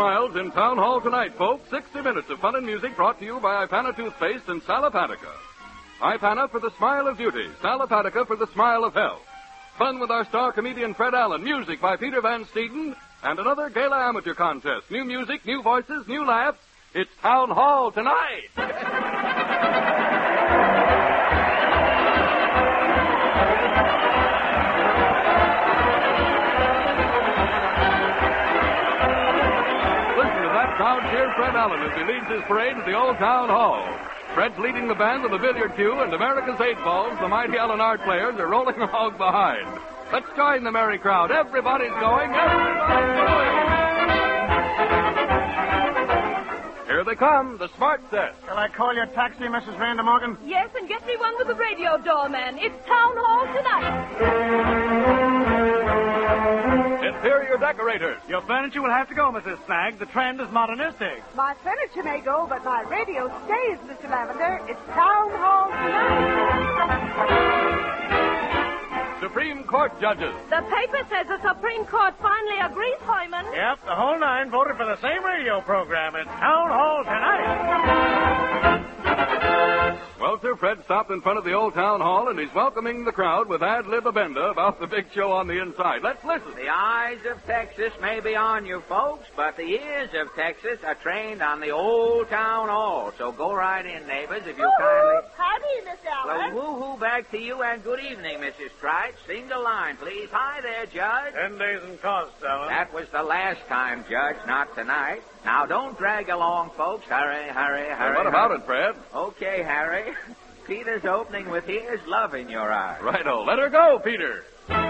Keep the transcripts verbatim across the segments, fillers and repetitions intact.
smiles in Town Hall tonight, folks. sixty minutes of fun and music brought to you by Ipana Toothpaste and Salapatica. Ipana for the smile of beauty, Salapatica for the smile of health. Fun with our star comedian Fred Allen, music by Peter Van Steeden, and another Gala Amateur Contest. New music, new voices, new laughs. It's Town Hall tonight. Crowd cheer Fred Allen as he leads his parade to the old Town Hall. Fred's leading the band of the billiard cue, and America's Eight Balls, the mighty Allen Art players, are rolling along behind. Let's join the merry crowd. Everybody's going. Everybody's going. Here they come, the Smart Set. Shall I call your taxi, Missus Randa Morgan? Yes, and get me one with the radio doorman. It's Town Hall tonight. Interior decorators. Your furniture will have to go, Missus Snag. The trend is modernistic. My furniture may go, but my radio stays, Mister Lavender. It's Town Hall tonight. Supreme Court judges. The paper says the Supreme Court finally agrees, Hyman. Yep, the whole nine voted for the same radio program. It's Town Hall tonight. Well, Sir Fred stopped in front of the old Town Hall, and he's welcoming the crowd with ad lib abenda about the big show on the inside. Let's listen. The eyes of Texas may be on you folks, but the ears of Texas are trained on the old Town Hall. So go right in, neighbors, if you Woo-hoo. kindly... Howdy, Miss Allen. Well, woo-hoo back to you, and good evening, Missus Stripes. Single line, please. Hi there, Judge. Ten days in cost, Allen. That was the last time, Judge, not tonight. Now, don't drag along, folks. Hurry, hurry, hurry. Well, what about it, Fred? Okay, Harry. Peter's opening with Here's Love in Your Eyes. Righto. Let her go, Peter.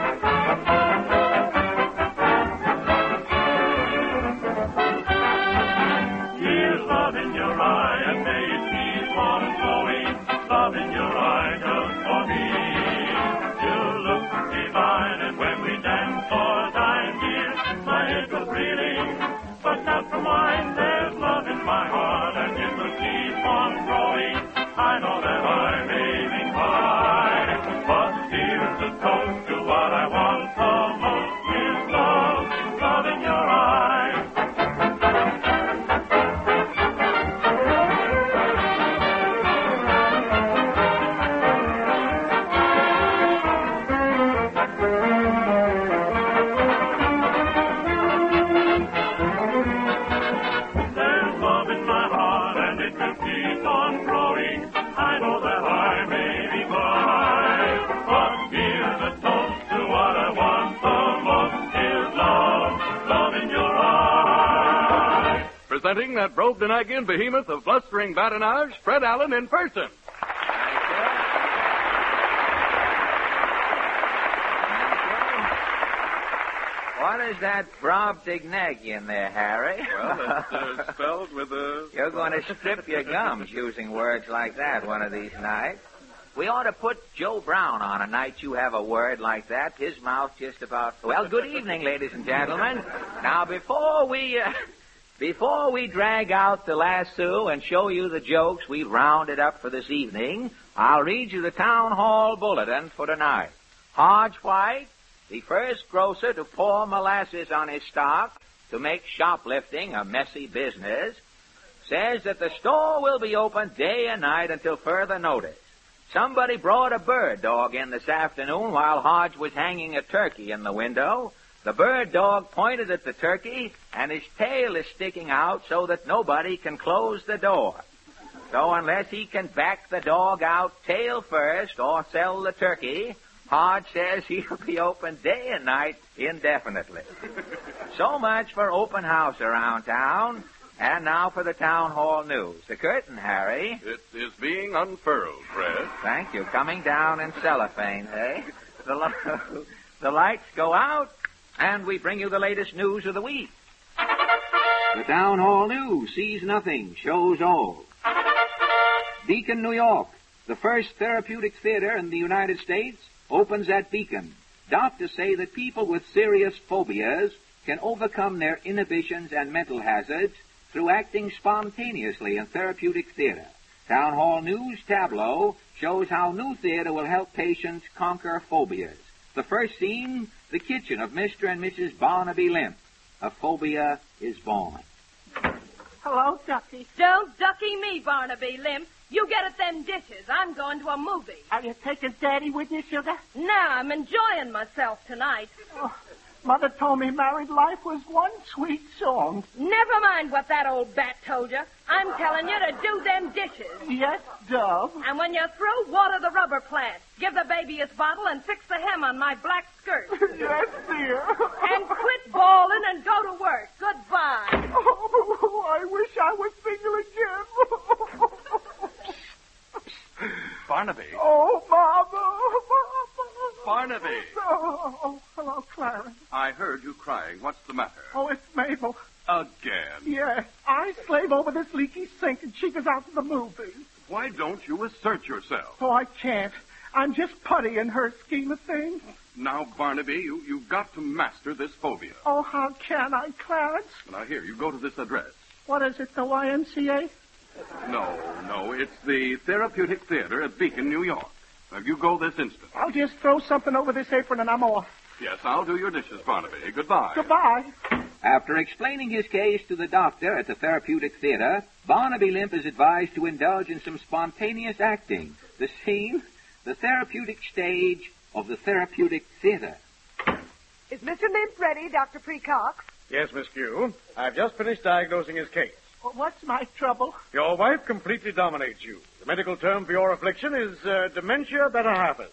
Here's love in your eye, and may it keep on flowing. Love in your eye, just for me. You look divine, and when we dance or dine, dear, my head goes reeling. But not from wine, there's love in my heart, and it will keep on growing. I know that I may be fine, but here's a toast to what I want the most. Here's love, love in your eyes. There's love in my heart, and it will keep on growing. I know that I may be blind, but here's a toast to what I want the most. Is love, love in your eyes. Presenting that Brobdingnagian behemoth of blustering badinage, Fred Allen in person. What is that Brobdingnagian there, Harry? Well, it's uh, spelled with a... You're going to strip your gums using words like that one of these nights. We ought to put Joe Brown on a night you have a word like that. His mouth just about... Well, good evening, ladies and gentlemen. Now, before we... Uh, before we drag out the lasso and show you the jokes we rounded up for this evening, I'll read you the Town Hall Bulletin for tonight. Hodge White, the first grocer to pour molasses on his stock to make shoplifting a messy business, says that the store will be open day and night until further notice. Somebody brought a bird dog in this afternoon while Hodge was hanging a turkey in the window. The bird dog pointed at the turkey, and his tail is sticking out so that nobody can close the door. So unless he can back the dog out tail first or sell the turkey, Hodge says he'll be open day and night indefinitely. So much for open house around town. And now for the Town Hall news. The curtain, Harry. It is being unfurled, Fred. Thank you. Coming down in cellophane, eh? The, li- the lights go out, and we bring you the latest news of the week. The Town Hall News sees nothing, shows all. Beacon, New York, the first therapeutic theater in the United States, opens at Beacon. Doctors say that people with serious phobias can overcome their inhibitions and mental hazards through acting spontaneously in therapeutic theater. Town Hall News tableau shows how new theater will help patients conquer phobias. The first scene, the kitchen of Mister and Missus Barnaby Limp. A phobia is born. Hello, Ducky. Don't ducky me, Barnaby Limp. You get at them dishes. I'm going to a movie. Are you taking Daddy with you, Sugar? Nah, I'm enjoying myself tonight. Oh, Mother told me married life was one sweet song. Never mind what that old bat told you. I'm telling you to do them dishes. Yes, Dove. And when you're through, water the rubber plant. Give the baby his bottle and fix the hem on my black skirt. Yes, dear. And quit bawling and go to work. Goodbye. Oh, I wish I was single again. Barnaby. Oh, Mama. Barnaby. Oh, oh, hello, Clarence. I heard you crying. What's the matter? Oh, it's Mabel. Again. Yes, I slave over this leaky sink and she goes out to the movies. Why don't you assert yourself? Oh, I can't. I'm just putty in her scheme of things. Now, Barnaby, you, you've got to master this phobia. Oh, how can I, Clarence? Now, here, you go to this address. What is it, the Y M C A? No, no, it's the Therapeutic Theater at Beacon, New York. Now, you go this instant. I'll just throw something over this apron and I'm off. Yes, I'll do your dishes, Barnaby. Goodbye. Goodbye. After explaining his case to the doctor at the Therapeutic Theater, Barnaby Limp is advised to indulge in some spontaneous acting. The scene, the therapeutic stage of the Therapeutic Theater. Is Mister Limp ready, Doctor Precox? Yes, Miss Q. I've just finished diagnosing his case. Well, what's my trouble? Your wife completely dominates you. The medical term for your affliction is uh, dementia better halfers.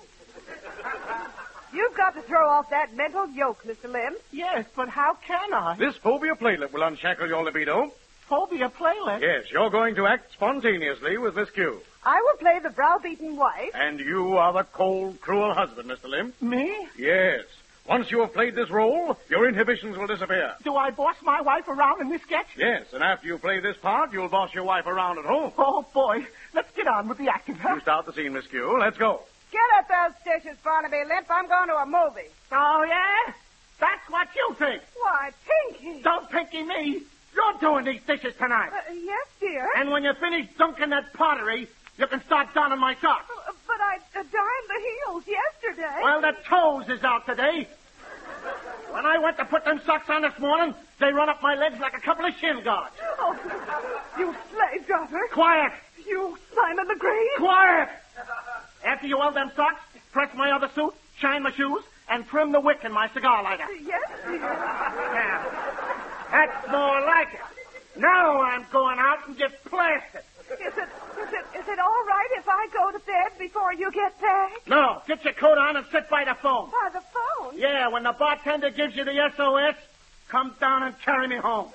You've got to throw off that mental yoke, Mister Limp. Yes, but how can I? This phobia platelet will unshackle your libido. Phobia platelet? Yes, you're going to act spontaneously with Miss Q. I will play the browbeaten wife. And you are the cold, cruel husband, Mister Limp. Me? Yes. Once you have played this role, your inhibitions will disappear. Do I boss my wife around in this sketch? Yes, and after you play this part, you'll boss your wife around at home. Oh, boy. Let's get on with the acting, huh? You start the scene, Miss Q. Let's go. Get at those dishes, Barnaby Limp. I'm going to a movie. Oh, yeah? That's what you think. Why, Pinky. Don't Pinky me. You're doing these dishes tonight. Uh, yes, dear. And when you finish dunking that pottery, you can start donning my socks. Uh, but I uh, darned the heels yesterday. Well, the toes is out today. When I went to put them socks on this morning, they run up my legs like a couple of shin guards. Oh, you slave driver. Quiet. You Simon the Great. Quiet. After you weld them socks, press my other suit, shine my shoes, and trim the wick in my cigar lighter. Yes, dear. Now, that's more like it. Now I'm going out and get plastered. Is it, is it, is it all right if I go to bed before you get back? No. Get your coat on and sit by the phone. By the phone? Yeah, when the bartender gives you the S O S, come down and carry me home.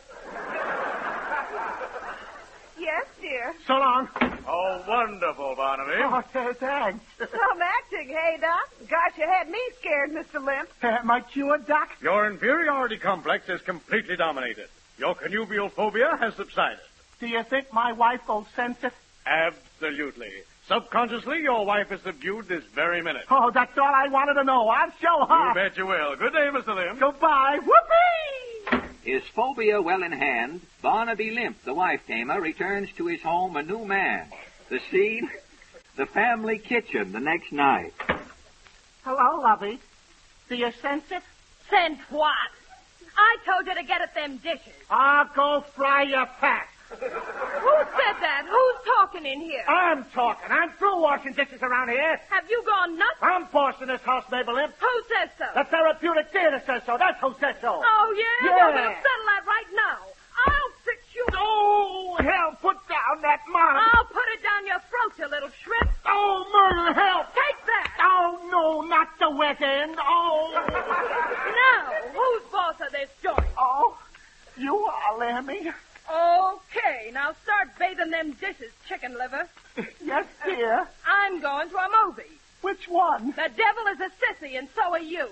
Yes, dear. So long. Oh, wonderful, Barnaby. Oh, thanks. Some acting, hey, Doc? Gosh, you had me scared, Mister Limp. Uh, my cure, Doc? Your inferiority complex is completely dominated. Your connubial phobia has subsided. Do you think my wife will sense it? Absolutely. Subconsciously, your wife is subdued this very minute. Oh, that's all I wanted to know. I'll show her. You bet you will. Good day, Mister Limp. Goodbye. Whoopee! His phobia well in hand, Barnaby Limp, the wife-tamer, returns to his home a new man. The scene, the family kitchen the next night. Hello, lovey. Do you sense it? Sense what? I told you to get at them dishes. I'll go fry your fat. Who said that? Who's talking in here? I'm talking. I'm through washing dishes around here. Have you gone nuts? I'm boss in this house, Mabel Limp. Who says so? The Therapeutic Theater says so. That's who says so. Oh, yeah? Yeah. Well, we'll settle that right now. I'll fix you. Oh, hell, put down that mom. I'll put it down your throat, you little shrimp. Oh, murder, help. Take that. Oh, no, not the wet end. Oh. Now, who's boss of this joint? Oh, you are, Lammy. Okay, now start bathing them dishes, chicken liver. Yes, dear. I'm going to a movie. Which one? The devil is a sissy, and so are you.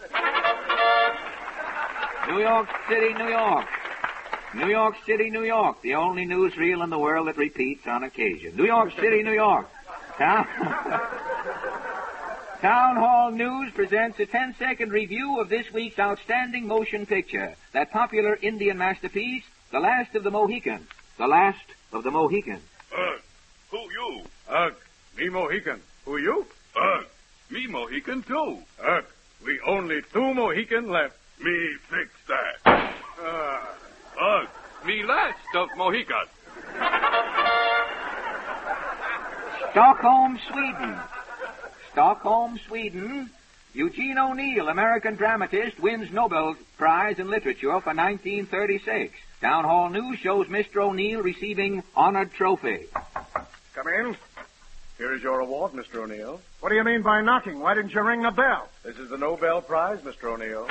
New York City, New York. New York City, New York, the only newsreel in the world that repeats on occasion. New York City, New York. Town, Town Hall News presents a ten-second review of this week's outstanding motion picture, that popular Indian masterpiece, The Last of the Mohicans. The Last of the Mohicans. Ugh, who you? Ugh, me Mohican. Who you? Ugh, me Mohican too. Ugh, we only two Mohican left. Me fix that. Uh, Ugh, me the last of Mohicas. Stockholm, Sweden. Stockholm, Sweden. Eugene O'Neill, American dramatist, wins Nobel Prize in Literature for nineteen thirty-six. Town Hall News shows Mister O'Neill receiving honored trophy. Come in. Here is your award, Mister O'Neill. What do you mean by knocking? Why didn't you ring the bell? This is the Nobel Prize, Mister O'Neill.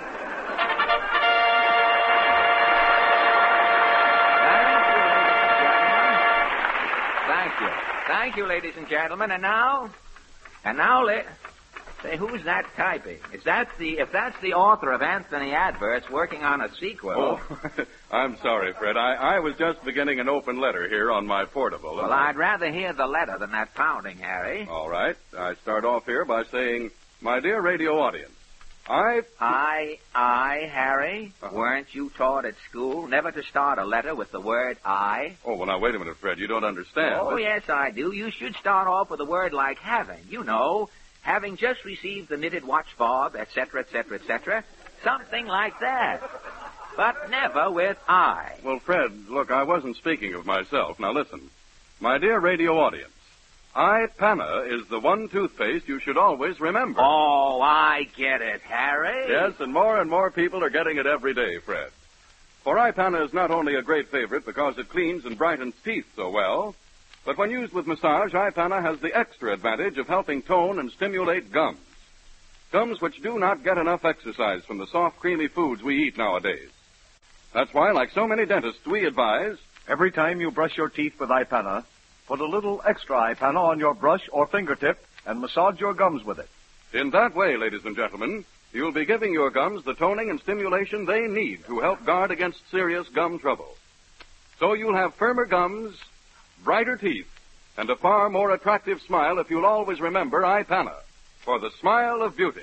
Thank you. Thank you, ladies and gentlemen. And now, and now, let say, who's that typing? Is that the if that's the author of Anthony Adverts working on a sequel? Oh, I'm sorry, Fred. I, I was just beginning an open letter here on my portable. Well, I'd rather hear the letter than that pounding, Harry. All right. I start off here by saying, my dear radio audience, I... I, I, Harry, uh-huh. Weren't you taught at school never to start a letter with the word I? Oh, well, now, wait a minute, Fred. You don't understand. Oh, yes, I do. You should start off with a word like having. You know, having just received the knitted watch fob, et cetera, et cetera, et cetera. Something like that. But never with I. Well, Fred, look, I wasn't speaking of myself. Now, listen. My dear radio audience, I, Pana, is the one toothpaste you should always remember. Oh, I get it, Harry. Yes, and more and more people are getting it every day, Fred. For I, Pana is not only a great favorite because it cleans and brightens teeth so well, but when used with massage, I, Pana has the extra advantage of helping tone and stimulate gums. Gums which do not get enough exercise from the soft, creamy foods we eat nowadays. That's why, like so many dentists, we advise... Every time you brush your teeth with iPana, put a little extra iPana on your brush or fingertip and massage your gums with it. In that way, ladies and gentlemen, you'll be giving your gums the toning and stimulation they need to help guard against serious gum trouble. So you'll have firmer gums, brighter teeth, and a far more attractive smile if you'll always remember iPana for the smile of beauty.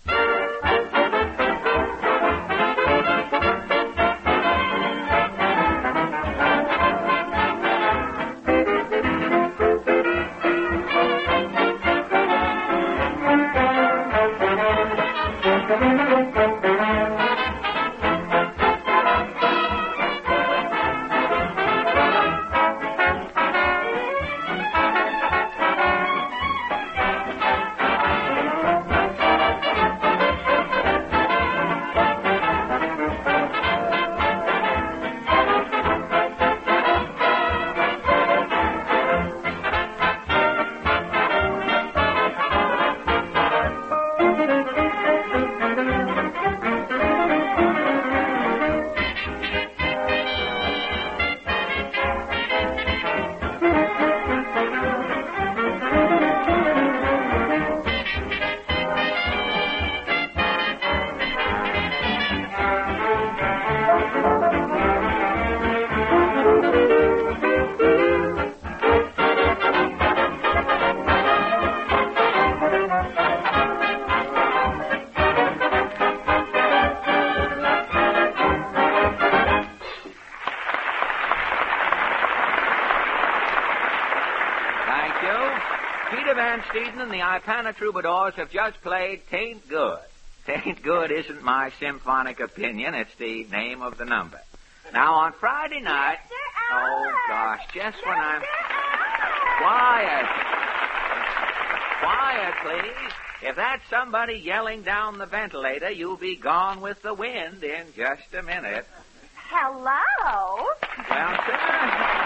And the iPana Troubadours have just played Tain't Good. Tain't Good isn't my symphonic opinion. It's the name of the number. Now, on Friday night... Oh, gosh, just when I'm... Quiet. Quiet, please. If that's somebody yelling down the ventilator, you'll be gone with the wind in just a minute. Hello? Well, sir...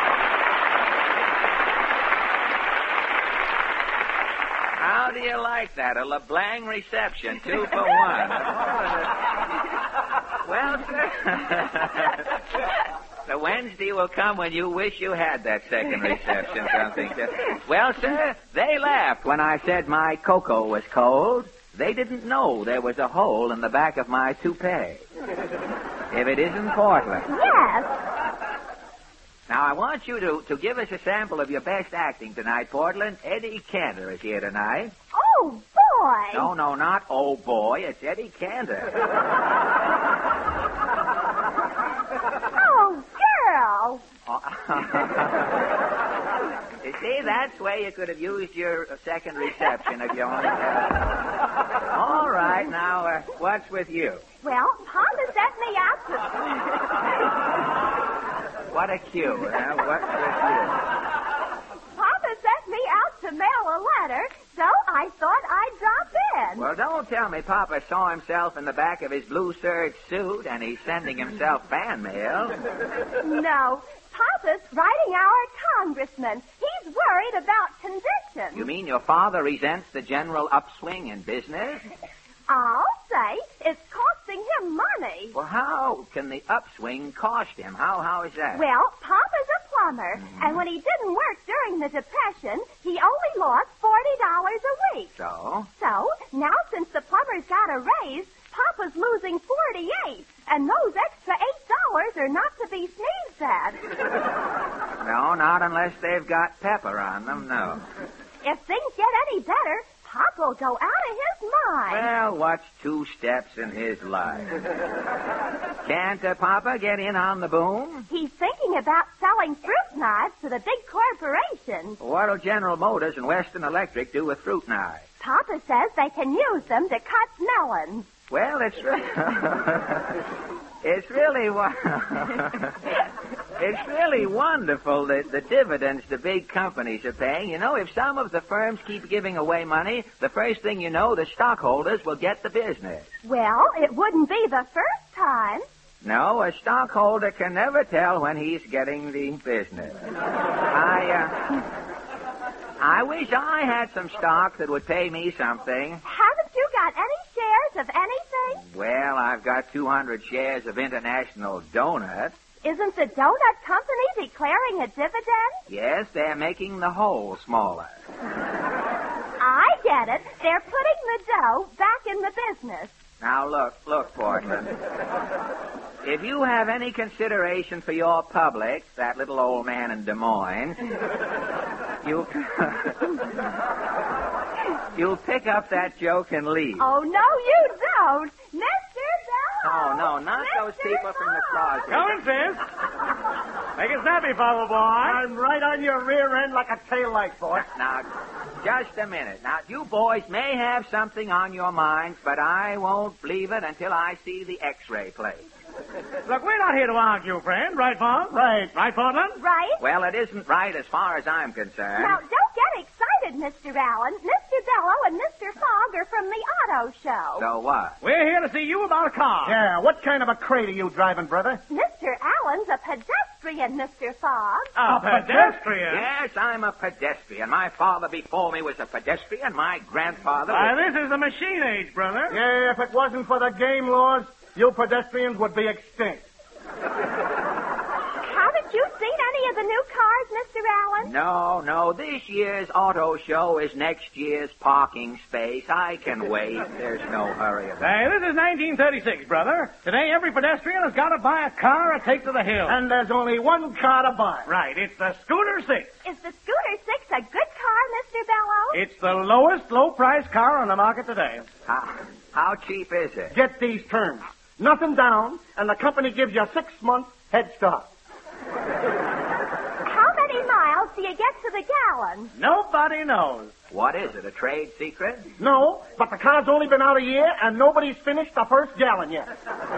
How do you like that? A LeBlanc reception, two for one. Well, sir, the Wednesday will come when you wish you had that second reception, something. Well, sir, they laughed when I said my cocoa was cold. They didn't know there was a hole in the back of my toupee. If it isn't Portland. Yes. Now, I want you to, to give us a sample of your best acting tonight, Portland. Eddie Cantor is here tonight. Oh, boy. No, no, not oh, boy. It's Eddie Cantor. Oh, girl. You see, that's where you could have used your second reception if you only had. All right, now, uh, what's with you? Well, Papa set me up. What a cue, huh? What a cue. Papa sent me out to mail a letter, so I thought I'd drop in. Well, don't tell me Papa saw himself in the back of his blue serge suit and he's sending himself fan mail. No. Papa's writing our congressman. He's worried about conditions. You mean your father resents the general upswing in business? I'll say it's costing him money. Well, how can the upswing cost him? How how is that? Well, Papa's a plumber, mm-hmm. and when he didn't work during the Depression, he only lost forty dollars a week. So? So, now since the plumber's got a raise, Papa's losing forty-eight, and those extra eight dollars are not to be sneezed at. No, not unless they've got pepper on them, no. If things get any better, Papa'll go out of his mind. Well, what's two steps in his life? Can't uh, Papa get in on the boom? He's thinking about selling fruit knives to the big corporations. What'll General Motors and Western Electric do with fruit knives? Papa says they can use them to cut melons. Well, it's re- it's really wa- it's really wonderful that the dividends the big companies are paying. You know, if some of the firms keep giving away money, the first thing you know, the stockholders will get the business. Well, it wouldn't be the first time. No, a stockholder can never tell when he's getting the business. I, uh, I wish I had some stock that would pay me something. Haven't you got any shares of anything? Well, I've got two hundred shares of International Donut. Isn't the donut company declaring a dividend? Yes, they're making the hole smaller. I get it. They're putting the dough back in the business. Now, look, look, Portland. If you have any consideration for your public, that little old man in Des Moines, you... You'll pick up that joke and leave. Oh, no, you don't. Mister Bello! Oh, no, not Mister those people from the closet. Come in, sis. Make it snappy, Father boy. I'm right on your rear end like a tail light, boy. Now, just a minute. Now, you boys may have something on your minds, but I won't believe it until I see the X-ray plate. Look, we're not here to argue, friend. Right, Bob? Right. Right, Portland? Right. Well, it isn't right as far as I'm concerned. Now, don't get excited, Mister Allen. Mister Bello and Mister Fogg are from the auto show. So what? We're here to see you about a car. Yeah, what kind of a crate are you driving, brother? Mister Allen's a pedestrian, Mister Fogg. A, a pedestrian? Yes, I'm a pedestrian. My father before me was a pedestrian. My grandfather Why, was... this is the machine age, brother. Yeah, if it wasn't for the game laws, you pedestrians would be extinct. Haven't you seen any of the new cars, Mister Allen? No, no. This year's auto show is next year's parking space. I can wait. There's no hurry about it. Hey, this is nineteen thirty-six, brother. Today, every pedestrian has got to buy a car or take to the hill. And there's only one car to buy. Right. It's the Scooter six. Is the Scooter six a good car, Mister Bello? It's the lowest low-price car on the market today. How, how cheap is it? Get these terms. Nothing down, and the company gives you six months head start. How many miles do you get to the gallon? Nobody knows. What is it, a trade secret? No, but the car's only been out a year, and nobody's finished the first gallon yet.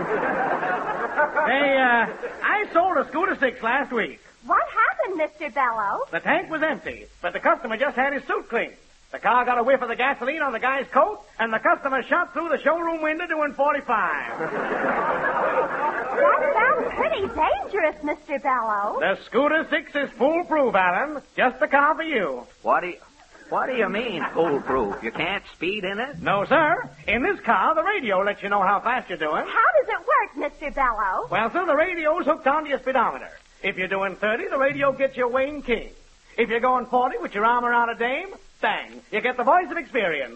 Hey, uh, I sold a Scooter six last week. What happened, Mister Bello? The tank was empty, but the customer just had his suit cleaned. The car got a whiff of the gasoline on the guy's coat, and the customer shot through the showroom window doing forty-five. That sounds pretty dangerous, Mister Bello. The Scooter six is foolproof, Alan. Just the car for you. What do you, what do you mean, foolproof? You can't speed in it? No, sir. In this car, the radio lets you know how fast you're doing. How does it work, Mister Bello? Well, sir, the radio's hooked onto your speedometer. If you're doing thirty, the radio gets you Wayne King. If you're going forty with your arm around a dame, bang, you get the voice of experience.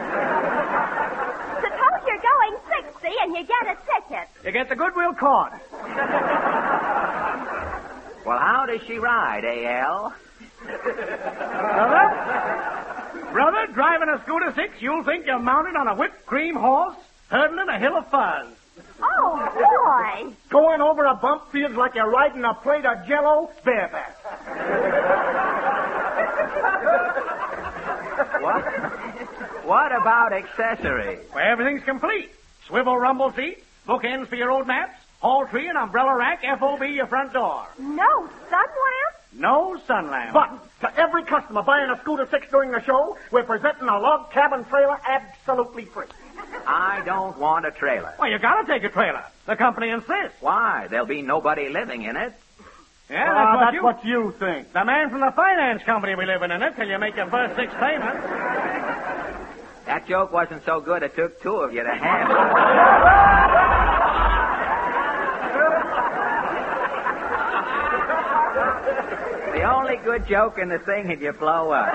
Suppose you're going sixty and you get a ticket. You get the Goodwill card. Well, how does she ride, A L? Brother? Brother, driving a Scooter six, you'll think you're mounted on a whipped cream horse, hurdling a hill of fuzz. Oh, boy. Going over a bump feels like you're riding a plate of Jell-O bareback. What? What about accessories? Well, everything's complete. Swivel rumble seat, bookends for your old maps, Hall tree and umbrella rack, F O B your front door. No sun lamp? No sun lamp. But to every customer buying a Scooter six during the show, we're presenting a log cabin trailer absolutely free. I don't want a trailer. Well, you gotta take a trailer. The company insists. Why? There'll be nobody living in it. Yeah, Ah, that's, what, that's you... what you think. The man from the finance company will be living in it till you make your first six payments. That joke wasn't so good it took two of you to have it. The only good joke in the thing is you blow up.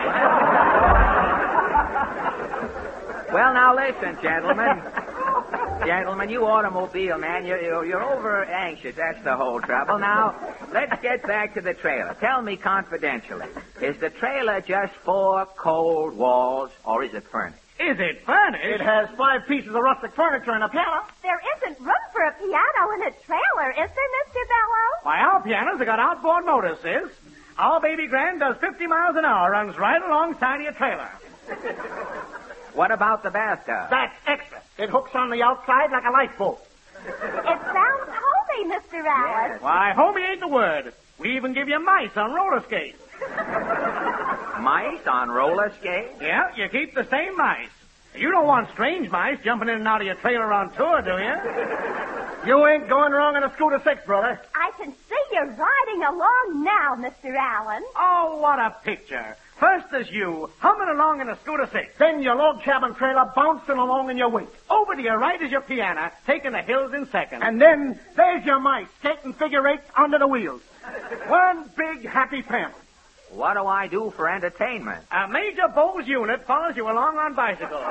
Well, now listen, gentlemen. Gentlemen, you automobile man, you're, you're, you're over anxious. That's the whole trouble. Now, let's get back to the trailer. Tell me confidentially, is the trailer just four cold walls, or is it furnished? Is it furnished? It has five pieces of rustic furniture and a piano. There isn't room for a piano in a trailer, is there, Mister Bellows? Why, our pianos have got outboard motors, sis. Our baby grand does fifty miles an hour, runs right alongside of your trailer. What about the bathtub? That's extra. It hooks on the outside like a lifeboat. It sounds homey, Mister Allen. Why, homey ain't the word. We even give you mice on roller skates. Mice on roller skates? Yeah, you keep the same mice. You don't want strange mice jumping in and out of your trailer on tour, do you? You ain't going wrong in a Scooter six, brother. I can see you're riding along now, Mister Allen. Oh, what a picture. First there's you, humming along in a Scooter six. Then your log cabin trailer bouncing along in your wake. Over to your right is your piano, taking the hills in second. And then there's your mice, skating figure eights under the wheels. One big happy family. What do I do for entertainment? A Major Bowles unit follows you along on bicycle.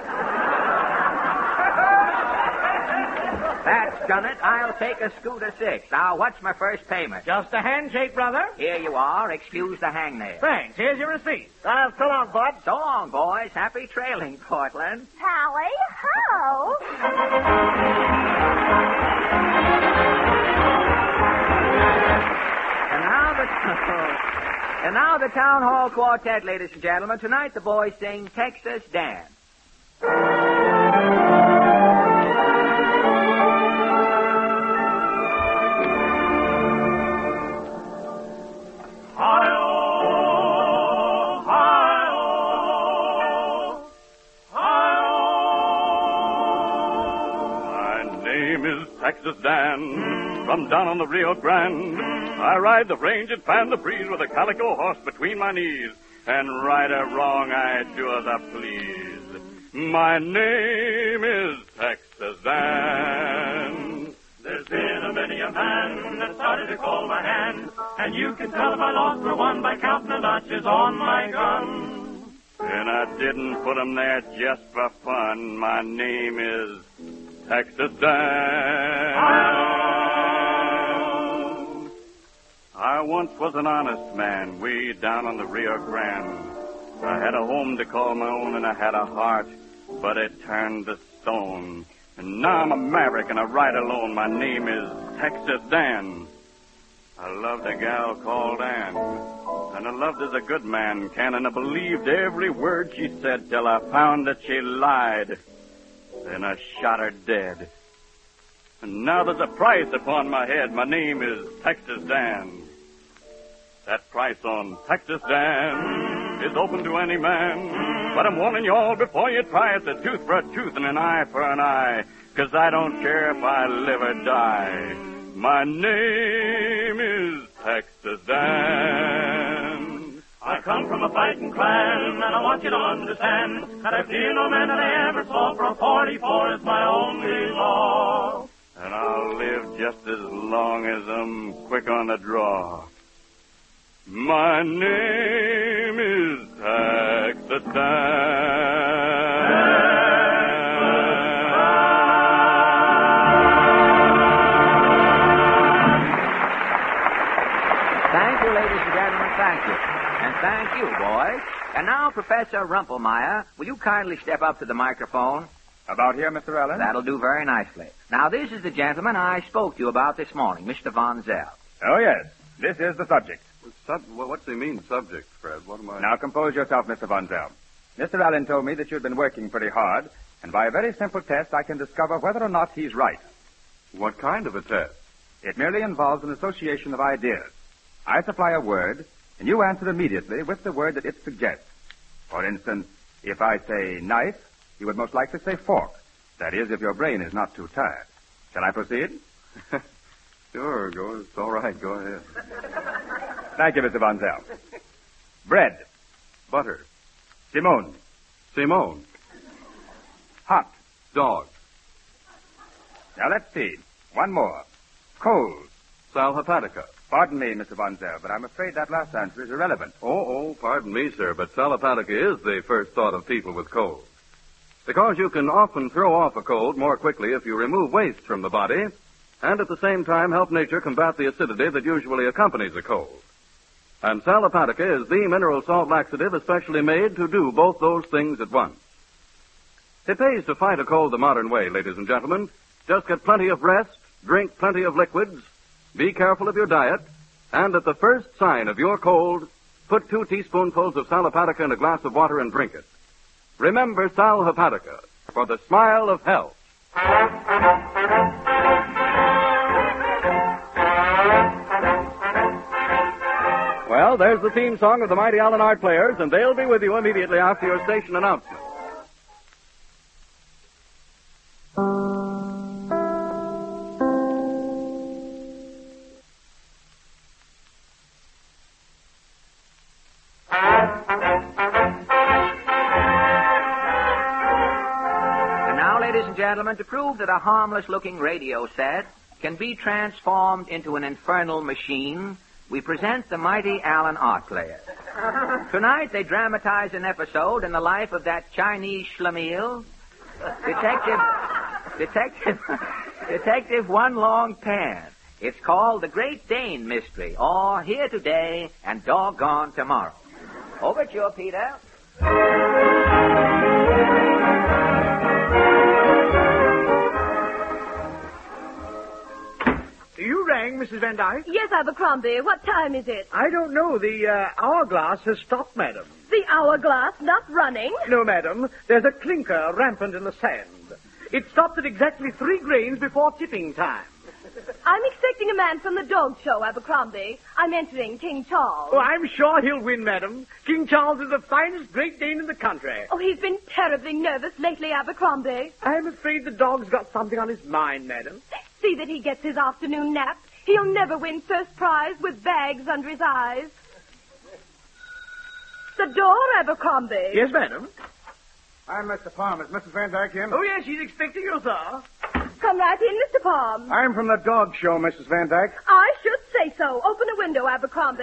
That's done it. I'll take a Scooter six. Now, what's my first payment? Just a handshake, brother. Here you are. Excuse the hangnail. Thanks. Here's your receipt. Uh, so long, Bud. So long, boys. Happy trailing, Portland. Tally ho! And now the... And now the Town Hall Quartet, ladies and gentlemen. Tonight the boys sing Texas Dan. Hi-oh, hi-oh, hi-oh. My name is Texas Dan, from down on the Rio Grande. I ride the range and fan the breeze with a calico horse between my knees. And right or wrong, I do as I please. My name is Texas Dan. There's been a many a man that started to call my hand, and you can tell if I lost or won by counting the notches on my gun. And I didn't put 'em there just for fun. My name is Texas Dan. I once was an honest man, way down on the Rio Grande. I had a home to call my own, and I had a heart, but it turned to stone. And now I'm a maverick, and I ride alone. My name is Texas Dan. I loved a gal called Ann, and I loved as a good man can, and I believed every word she said till I found that she lied. Then I shot her dead. And now there's a price upon my head. My name is Texas Dan. That price on Texas Dan is open to any man. But I'm warning you all before you try it. A tooth for a tooth and an eye for an eye. 'Cause I don't care if I live or die. My name is Texas Dan. I come from a fighting clan, and I want you to understand that I fear no man that I ever saw, for a forty-four is my only law. And I'll live just as long as I'm quick on the draw. My name is Texas Dan. Thank you, ladies and gentlemen. Thank you. And thank you, boys. And now, Professor Rumpelmeyer, will you kindly step up to the microphone? About here, Mister Allen? That'll do very nicely. Now, this is the gentleman I spoke to you about this morning, Mister Von Zell. Oh, yes. This is the subject. Sub- what's he mean, subject, Fred? What am I... Now, compose yourself, Mister Von Zell. Mister Allen told me that you've been working pretty hard, and by a very simple test, I can discover whether or not he's right. What kind of a test? It merely involves an association of ideas. I supply a word, and you answer immediately with the word that it suggests. For instance, if I say knife, you would most likely say fork. That is, if your brain is not too tired. Shall I proceed? Sure, go. It's all right. Go ahead. Thank you, Mister Von Zell. Bread. Butter. Simone. Simone. Hot. Dog. Now, let's see. One more. Cold. Sal Hepatica. Pardon me, Mister Von Zell, but I'm afraid that last answer is irrelevant. Oh, oh, pardon me, sir, but Sal Hepatica is the first thought of people with colds. Because you can often throw off a cold more quickly if you remove waste from the body, and at the same time help nature combat the acidity that usually accompanies a cold. And Sal Hepatica is the mineral salt laxative especially made to do both those things at once. It pays to fight a cold the modern way, ladies and gentlemen. Just get plenty of rest, drink plenty of liquids, be careful of your diet, and at the first sign of your cold, put two teaspoonfuls of Sal Hepatica in a glass of water and drink it. Remember Sal Hepatica for the smile of health. Well, there's the theme song of the Mighty Allen Art Players, and they'll be with you immediately after your station announcement. Gentlemen, to prove that a harmless-looking radio set can be transformed into an infernal machine, we present the Mighty Allen Art Players. Tonight, they dramatize an episode in the life of that Chinese schlemiel, Detective... Detective... Detective One Long Pan. It's called The Great Dane Mystery, or Here Today and Doggone Tomorrow. Overture, Peter. You rang, Missus Van Dyke? Yes, Abercrombie. What time is it? I don't know. The uh, hourglass has stopped, madam. The hourglass not running? No, madam. There's a clinker rampant in the sand. It stopped at exactly three grains before tipping time. I'm expecting a man from the dog show, Abercrombie. I'm entering King Charles. Oh, I'm sure he'll win, madam. King Charles is the finest Great Dane in the country. Oh, he's been terribly nervous lately, Abercrombie. I'm afraid the dog's got something on his mind, madam. See that he gets his afternoon nap. He'll never win first prize with bags under his eyes. The door, Abercrombie. Yes, madam. I'm Mister Palm. Is Missus Van Dyke in? Oh, yes, she's expecting you, sir. Come right in, Mister Palm. I'm from the dog show, Missus Van Dyke. I should say so. Open a window, Abercrombie.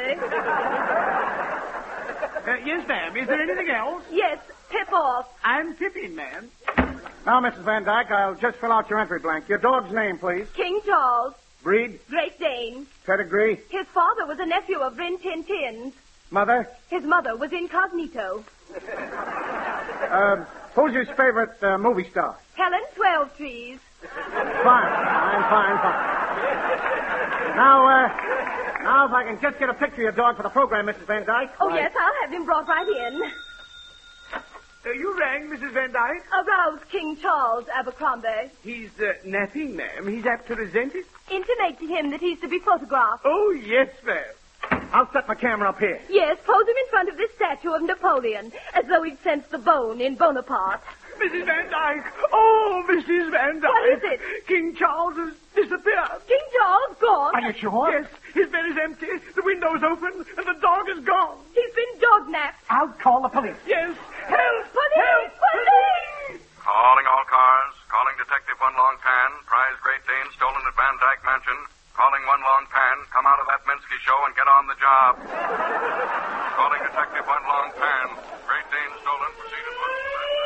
uh, yes, ma'am. Is there anything else? Yes, tip off. I'm tipping, ma'am. Now, Missus Van Dyke, I'll just fill out your entry blank. Your dog's name, please. King Charles. Breed? Great Dane. Pedigree? His father was a nephew of Rin Tin Tins. Mother? His mother was incognito. Uh, who's his favorite uh, movie star? Helen Twelve Trees. Fine, fine, fine, fine. Now, uh, now if I can just get a picture of your dog for the program, Missus Van Dyke. Oh, Why... yes, I'll have him brought right in. Uh, you rang, Missus Van Dyke? Arouse King Charles, Abercrombie. He's uh, napping, ma'am. He's apt to resent it. Intimate to him that he's to be photographed. Oh, yes, ma'am. I'll set my camera up here. Yes, pose him in front of this statue of Napoleon, as though he'd sensed the bone in Bonaparte. Missus Van Dyke! Oh, Missus Van Dyke! What is it? King Charles has disappeared. King Charles gone? Are you sure? Yes, his bed is empty, the window's open, and the dog is gone. He's been dog-napped. I'll call the police. Yes. Help! Police! Help! Police! Calling all cars. Calling Detective One Long Pan. Prize Great Dane stolen at Van Dyke Mansion. Calling One Long Pan. Come out of that Minsky show and get on the job. Calling Detective One Long Pan. Great Dane stolen. Proceed at once.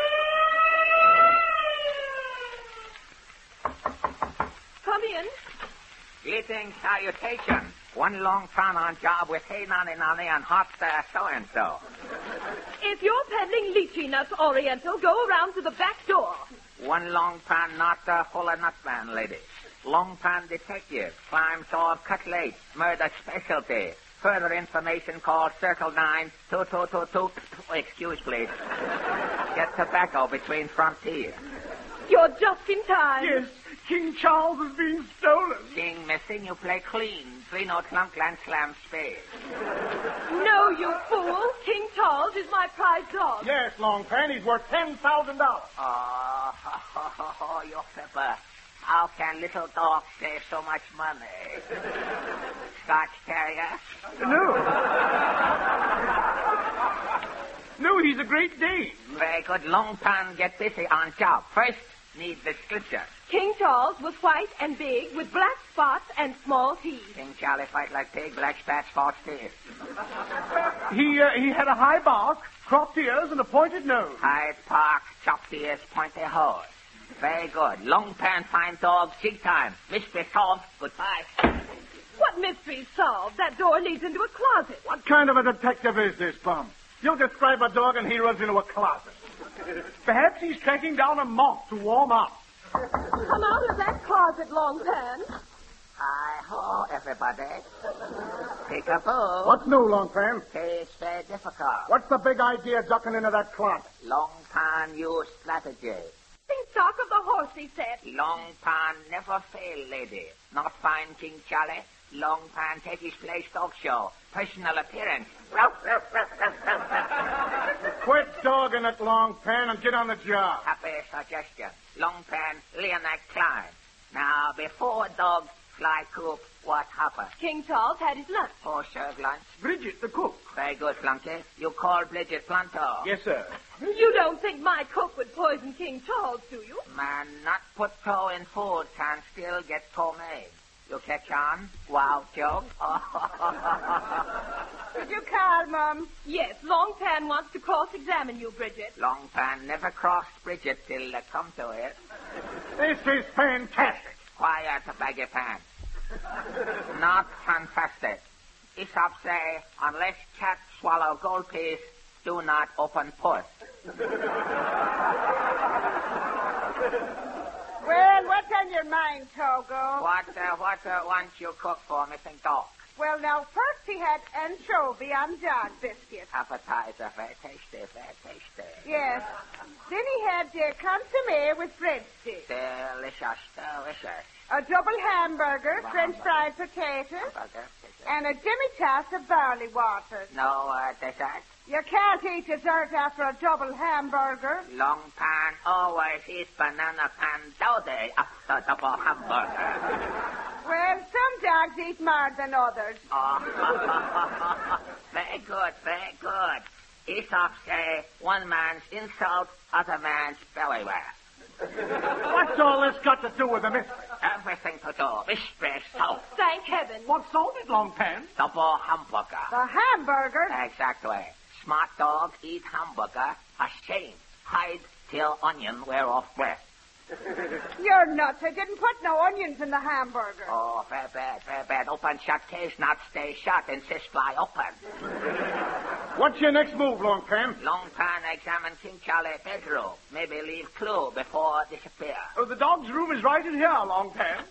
Come in. Greeting, salutation. One long pan on job with hey nani nani and hot uh, so-and-so. If you're peddling lychee nuts, Oriental, go around to the back door. One long pan not uh, full of nut man, lady. Long pan detective, crime solved cutlet, murder specialty. Further information call Circle nine, two two two two. Excuse, please. Get tobacco between front teeth. You're just in time. Yes, King Charles is being stolen. King missing, you play clean. Three note clunk, land slam, spade. No, you fool. King Charles is my prize dog. Yes, Longpan, he's worth ten thousand dollars. Oh, ho, ho, ho, ho, you fipper. How can little dogs save so much money? Scotch Terrier? No. No, he's a great Dane. Very good. Long time, get busy on job. First, need the scripture. King Charles was white and big, with black spots and small teeth. King Charlie fight like pig, black spats, false teeth. He uh, he had a high bark, cropped ears, and a pointed nose. Hyde Park, chopped ears, pointy hose. Very good. Long pan, fine dog, jig time. Mystery solved. Goodbye. What mystery solved? That door leads into a closet. What kind of a detective is this, Bum? You describe a dog and he runs into a closet. Perhaps he's tracking down a moth to warm up. Come out of that closet, Longpan. Hi-ho, everybody. Peek-a-boo. What's new, Longpan? It's very difficult. What's the big idea ducking into that closet? Long pan use strategy. Think stock of the horse, he said. Long pan never fail, lady. Not fine, King Charlie. Long pan take his place dog show. Personal appearance. Quit dogging it, Longpan, and get on the job. Happy suggestion. Long pan, Leonard Klein. Now, before dogs fly coop, what happened? King Charles had his lunch. Who served lunch? Bridget, the cook. Very good, Flunky. You call Bridget Planto. Yes, sir. You don't think my cook would poison King Charles, do you? Man, not put toe in food can still get toe made. You catch on? Wow, joke. Did you call, Mum? Yes, Longpan wants to cross-examine you, Bridget. Longpan never crossed Bridget till they come to it. This is fantastic. Quiet, bag your pants. Not fantastic. Aesop say, unless cat swallow gold piece, do not open puss. Well, what's on your mind, Togo? What, uh, what uh, once you cook for missing dog? Well, now, first he had anchovy on dog biscuit. Appetizer, very tasty, very tasty. Yes. Then he had uh, consommé with breadsticks. Delicious, delicious. A double hamburger, French fried potatoes, Hamburger, and a demi-tasse of barley water. No uh, dessert? You can't eat dessert after a double hamburger. Long pan always eats banana pan dode after double hamburger. Well, some dogs eat more than others. Oh, very good, very good. Aesop say, one man's insult, other man's belly laugh. What's all this got to do with the mystery? Everything to do. Mystery solved. Thank heaven. What solved it, Longpan? Double hamburger. The hamburger? Exactly. Smart dog eat hamburger. Ashamed. Hide till onion wear off breath. You're nuts. I didn't put no onions in the hamburger. Oh, very bad, very bad. Open shut case, not stay shut. Insist fly open. What's your next move, Longpan? Long pan examine King Charlie bedroom. Maybe leave clue before disappear. Oh, the dog's room is right in here, Longpan.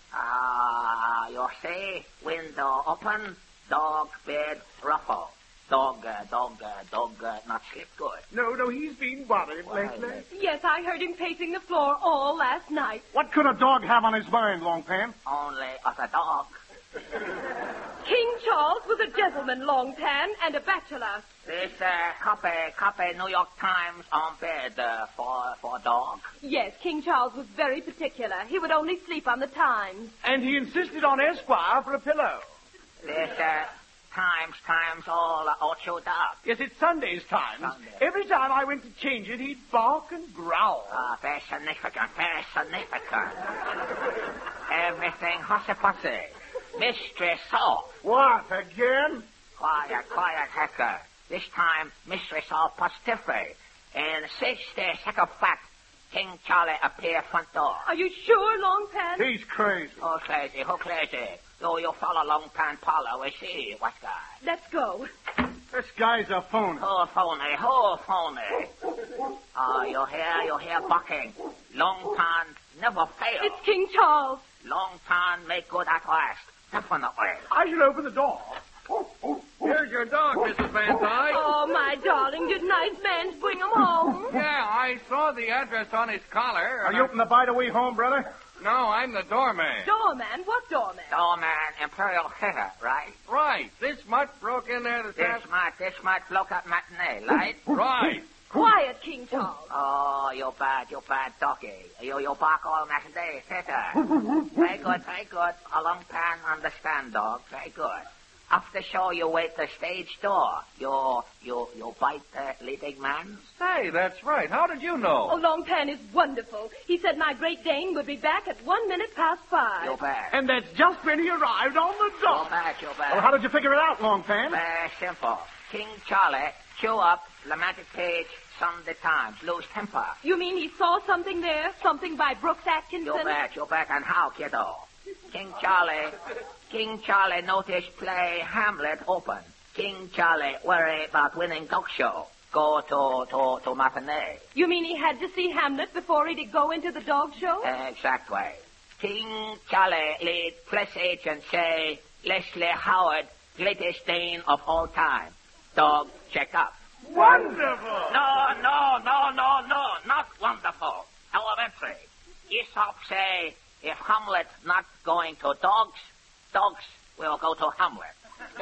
Ah, you see, window open, dog bed ruffle. Dog, uh, dog, uh, dog, uh, not sleep good. No, no, he's been worried lately. Yes, I heard him pacing the floor all last night. What could a dog have on his mind, Longpan? Only other dog. King Charles was a gentleman, Longpan, and a bachelor. This uh, copy, copy New York Times on bed uh, for for dog. Yes, King Charles was very particular. He would only sleep on the Times. And he insisted on Esquire for a pillow. This uh, Times, Times all uh, all chewed up. Yes, it's Sunday's Times. Sunday. Every time I went to change it, he'd bark and growl. Ah, very significant, very significant. Everything hussy-pussy. Mystery solved. What, again? Quiet, quiet, hacker. This time, mystery solved positively. In sixty-second fact, King Charlie appear front door. Are you sure, Longpan? He's crazy. Who crazy? Who crazy? Do you follow Long Pan Paula? We see. What guy? Let's go. This guy's a phony. Who phony? Who phony? Oh, you hear? You hear bucking. Long Pan never fail. It's King Charles. Long Pan make good at last. Definitely. I should open the door. Oh, oh, oh. Here's your dog, Missus Van Dyke. Oh, my darling, did nice man bring him home? Yeah, I saw the address on his collar. Are you from the Bide-A-Wee home, brother? No, I'm the doorman. Doorman? What doorman? Doorman, Imperial Theater, right? Right. This mutt broke in there this This afternoon. mutt, this mutt broke up matinee, right? Right. Quiet, King Charles. Oh, you bad, you bad doggy. You, you bark all matinee, theater. Very good, very good. A long pan understand, dog. Very good. After show, you wait the stage door. You, you, you bite the leading man? Say, that's right. How did you know? Oh, Long Pan is wonderful. He said my Great Dane would be back at one minute past five. You bet. And that's just when he arrived on the You dot. bet, you bet. Well, how did you figure it out, Long Pan? Very simple. King Charlie, chew up, Lamatic page, Sunday Times, lose temper. You mean he saw something there? Something by Brooks Atkinson? You bet, you bet. And how, kiddo? King Charlie, King Charlie noticed play Hamlet open. King Charlie worry about winning dog show. Go to, to, to matinee. You mean he had to see Hamlet before he'd go into the dog show? Exactly. King Charlie lead press agent say Leslie Howard, greatest Dane of all time. Dog check up. Wonderful! No, no, no, no, no, not wonderful. Elementary. Aesop say, if Hamlet not going to dogs, dogs will go to Hamlet.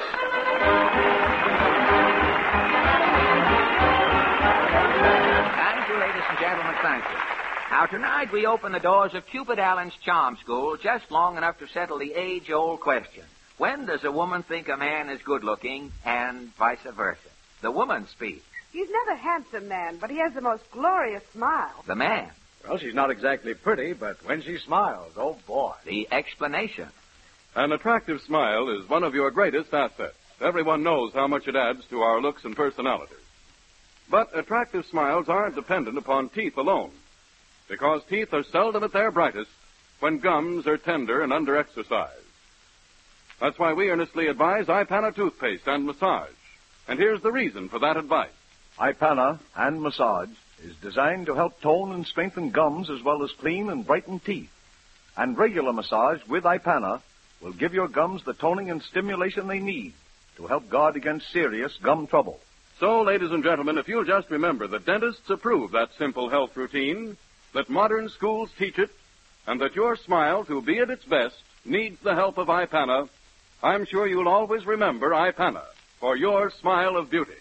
Thank you, ladies and gentlemen, thank you. Now, tonight we open the doors of Cupid Allen's Charm School just long enough to settle the age-old question. When does a woman think a man is good-looking, and vice versa? The woman speaks. He's not a handsome man, but he has the most glorious smile. The man. Well, she's not exactly pretty, but when she smiles, oh, boy. The explanation. An attractive smile is one of your greatest assets. Everyone knows how much it adds to our looks and personalities. But attractive smiles aren't dependent upon teeth alone, because teeth are seldom at their brightest when gums are tender and under exercise. That's why we earnestly advise Ipana toothpaste and massage. And here's the reason for that advice. Ipana and Massage is designed to help tone and strengthen gums as well as clean and brighten teeth. And regular massage with Ipana will give your gums the toning and stimulation they need to help guard against serious gum trouble. So, ladies and gentlemen, if you'll just remember that dentists approve that simple health routine, that modern schools teach it, and that your smile, to be at its best, needs the help of Ipana, I'm sure you'll always remember Ipana for your smile of beauty.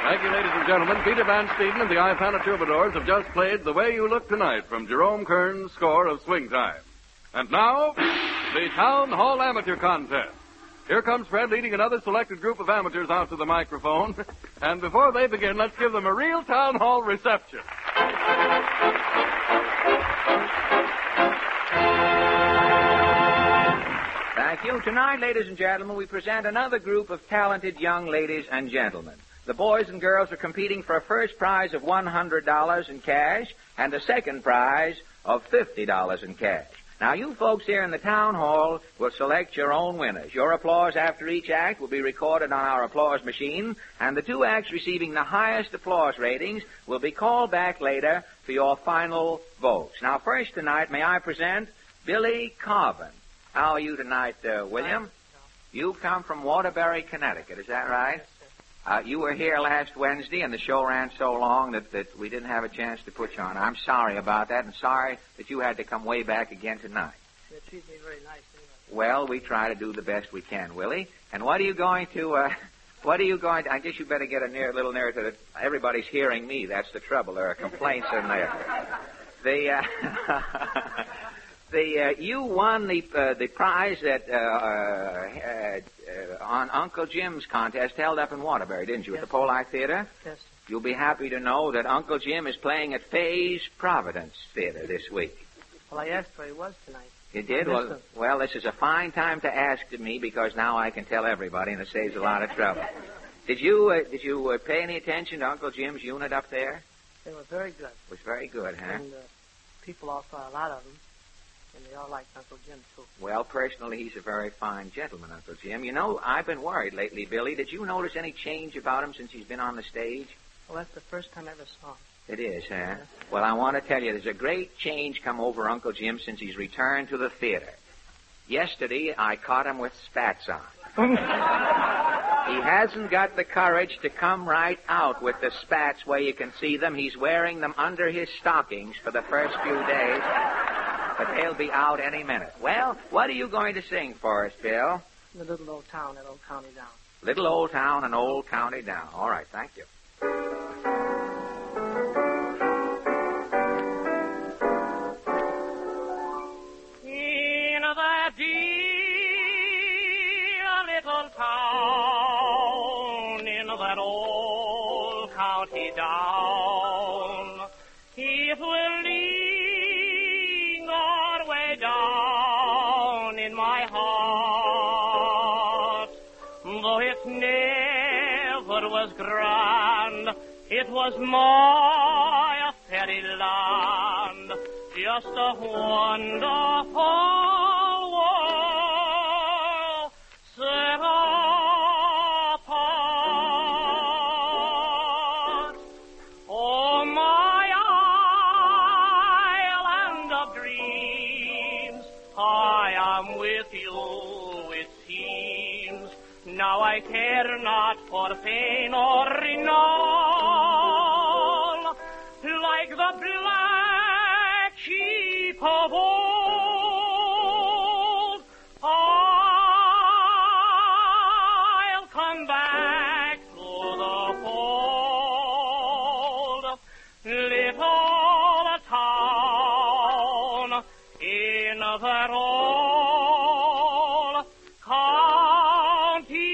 Thank you, ladies and gentlemen. Peter Van Steeden and the Ipana Troubadours have just played The Way You Look Tonight from Jerome Kern's score of Swing Time. And now, the Town Hall Amateur Contest. Here comes Fred leading another selected group of amateurs out to the microphone. And before they begin, let's give them a real town hall reception. Thank you. Tonight, ladies and gentlemen, we present another group of talented young ladies and gentlemen. The boys and girls are competing for a first prize of one hundred dollars in cash and a second prize of fifty dollars in cash. Now, you folks here in the town hall will select your own winners. Your applause after each act will be recorded on our applause machine, and the two acts receiving the highest applause ratings will be called back later for your final votes. Now, first tonight, may I present Billy Carvin. How are you tonight, uh, William? You come from Waterbury, Connecticut, is that right? Uh, you were here last Wednesday, and the show ran so long that, that we didn't have a chance to put you on. I'm sorry about that, and sorry that you had to come way back again tonight. They treat me very nice, anyway. Well, we try to do the best we can, Willie. And what are you going to, uh, what are you going to, I guess you better get a near, little nearer to the, everybody's hearing me, that's the trouble. There are complaints in there. The, uh, the, uh, you won the, uh, the prize that, uh, uh, uh, on Uncle Jim's contest held up in Waterbury, didn't you, yes, at the Polite Theater? Yes. You'll be happy to know that Uncle Jim is playing at Fay's Providence Theater this week. Well, I asked where he was tonight. You did? Well, well, this is a fine time to ask me because now I can tell everybody, and it saves a lot of trouble. Did you uh, did you uh, pay any attention to Uncle Jim's unit up there? They were very good. It was very good, huh? And uh, people all saw a lot of them, and they all liked Uncle Jim, too. Well, personally, he's a very fine gentleman, Uncle Jim. You know, I've been worried lately, Billy. Did you notice any change about him since he's been on the stage? Well, that's the first time I ever saw him. It is, huh? Yeah. Well, I want to tell you, there's a great change come over Uncle Jim since he's returned to the theater. Yesterday, I caught him with spats on. He hasn't got the courage to come right out with the spats where you can see them. He's wearing them under his stockings for the first few days, but they'll be out any minute. Well, what are you going to sing for us, Bill? The Little Old Town and Old County Down. Little Old Town and Old County Down. All right, thank you. In that dear little town, in that old county down, it will linger way down in my heart. Though it never was grand, it was my fairyland, just a wonderful world set apart. Oh, my island of dreams, I am with you, it seems. Now I care not for fame or renown, like the black sheep of old. I'll come back to the fold, little town in that old county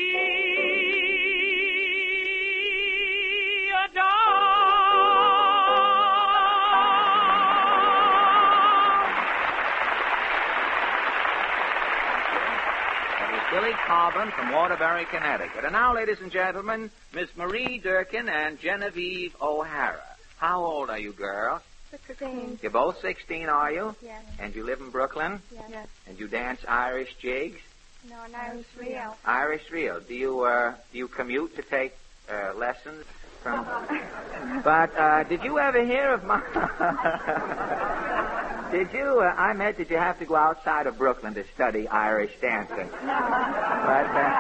Billy Carvin from Waterbury, Connecticut. And now, ladies and gentlemen, Miss Marie Durkin and Genevieve O'Hara. How old are you, girls? Sixteen. You're both sixteen, are you? Yes. And you live in Brooklyn? Yes. And you dance Irish jigs? No, an Irish reel. Irish reel. Do you, uh, do you commute to take uh, lessons from... But uh, did you ever hear of my... Did you, uh, I meant, did you have to go outside of Brooklyn to study Irish dancing? But, uh,